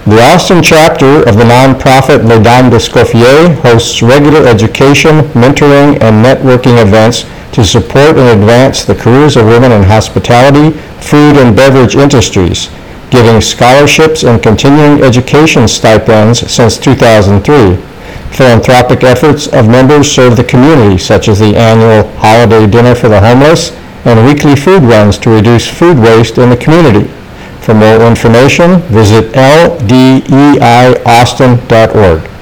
The Austin chapter of the nonprofit Mesdames d'Escoffier hosts regular education, mentoring, and networking events to support and advance the careers of women in hospitality, food, and beverage industries, giving scholarships and continuing education stipends since 2003. Philanthropic efforts of members serve the community, such as the annual Holiday Dinner for the Homeless and weekly food runs to reduce food waste in the community. For more information, visit ldeiaustin.org.